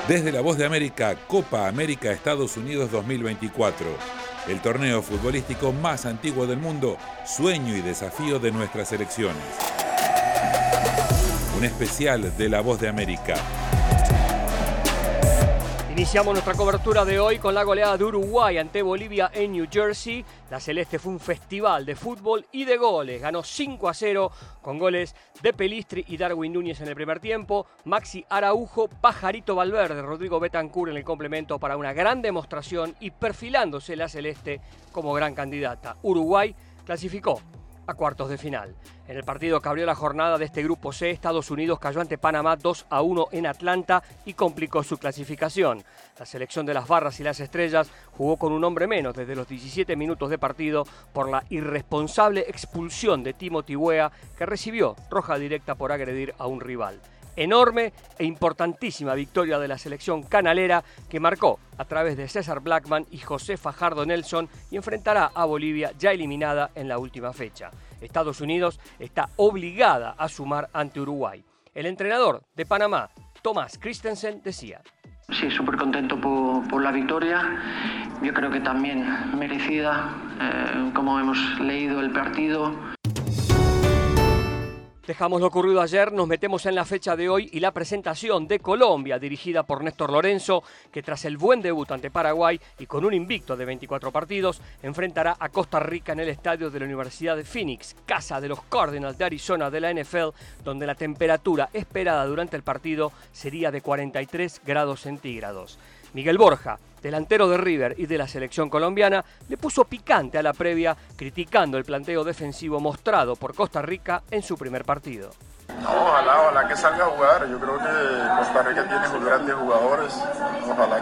Desde La Voz de América, Copa América Estados Unidos 2024. El torneo futbolístico más antiguo del mundo, sueño y desafío de nuestras selecciones. Un especial de La Voz de América. Iniciamos nuestra cobertura de hoy con la goleada de Uruguay ante Bolivia en New Jersey. La Celeste fue un festival de fútbol y de goles. Ganó 5-0 con goles de Pelistri y Darwin Núñez en el primer tiempo. Maxi Araujo, Pajarito Valverde, Rodrigo Betancur en el complemento para una gran demostración y perfilándose la Celeste como gran candidata. Uruguay clasificó a cuartos de final. En el partido que abrió la jornada de este grupo C, Estados Unidos cayó ante Panamá 2-1 en Atlanta y complicó su clasificación. La selección de las barras y las estrellas jugó con un hombre menos desde los 17 minutos de partido por la irresponsable expulsión de Timothy Weah, que recibió roja directa por agredir a un rival. Enorme e importantísima victoria de la selección canalera que marcó a través de César Blackman y José Fajardo Nelson y enfrentará a Bolivia ya eliminada en la última fecha. Estados Unidos está obligada a sumar ante Uruguay. El entrenador de Panamá, Thomas Christensen, decía: Sí, súper contento por la victoria. Yo creo que también merecida, como hemos leído el partido. Dejamos lo ocurrido ayer, nos metemos en la fecha de hoy y la presentación de Colombia, dirigida por Néstor Lorenzo, que tras el buen debut ante Paraguay y con un invicto de 24 partidos, enfrentará a Costa Rica en el estadio de la Universidad de Phoenix, casa de los Cardinals de Arizona de la NFL, donde la temperatura esperada durante el partido sería de 43 grados centígrados. Miguel Borja, delantero de River y de la selección colombiana, le puso picante a la previa, criticando el planteo defensivo mostrado por Costa Rica en su primer partido. Ojalá que salga a jugar. Yo creo que Costa Rica tiene grandes jugadores. Ojalá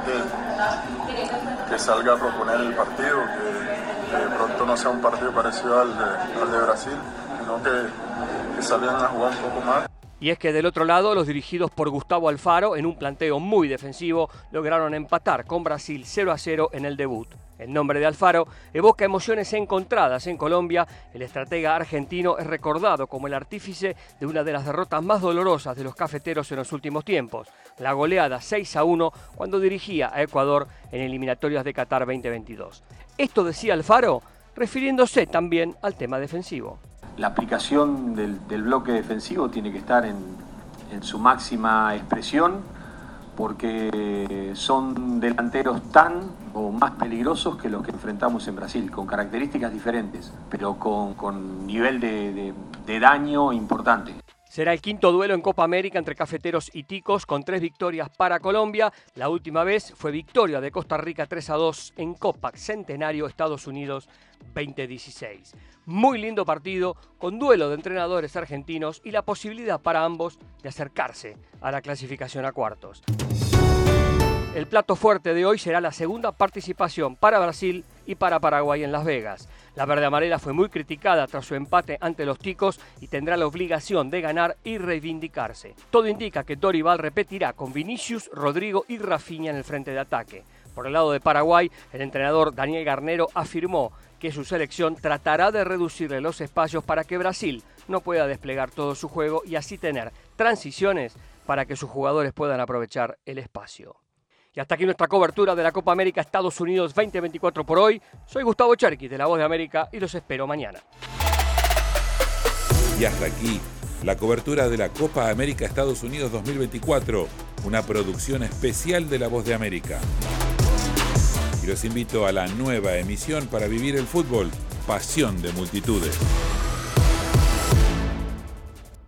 que salga a proponer el partido, que de pronto no sea un partido parecido al de Brasil, sino que salgan a jugar un poco más. Y es que del otro lado, los dirigidos por Gustavo Alfaro, en un planteo muy defensivo, lograron empatar con Brasil 0-0 en el debut. El nombre de Alfaro evoca emociones encontradas en Colombia. El estratega argentino es recordado como el artífice de una de las derrotas más dolorosas de los cafeteros en los últimos tiempos, la goleada 6-1 cuando dirigía a Ecuador en eliminatorias de Qatar 2022. Esto decía Alfaro, refiriéndose también al tema defensivo. La aplicación del bloque defensivo tiene que estar en su máxima expresión, porque son delanteros tan o más peligrosos que los que enfrentamos en Brasil, con características diferentes, pero con nivel de daño importante. Será el quinto duelo en Copa América entre cafeteros y ticos, con 3 victorias para Colombia. La última vez fue victoria de Costa Rica 3-2 en Copa Centenario Estados Unidos 2016. Muy lindo partido, con duelo de entrenadores argentinos y la posibilidad para ambos de acercarse a la clasificación a cuartos. El plato fuerte de hoy será la segunda participación para Brasil y para Paraguay en Las Vegas. La verde amarela fue muy criticada tras su empate ante los ticos y tendrá la obligación de ganar y reivindicarse. Todo indica que Dorival repetirá con Vinicius, Rodrigo y Rafinha en el frente de ataque. Por el lado de Paraguay, el entrenador Daniel Garnero afirmó que su selección tratará de reducirle los espacios para que Brasil no pueda desplegar todo su juego y así tener transiciones para que sus jugadores puedan aprovechar el espacio. Y hasta aquí nuestra cobertura de la Copa América Estados Unidos 2024 por hoy. Soy Gustavo Cherkis de La Voz de América y los espero mañana. Y hasta aquí la cobertura de la Copa América Estados Unidos 2024, una producción especial de La Voz de América. Y los invito a la nueva emisión para vivir el fútbol, pasión de multitudes.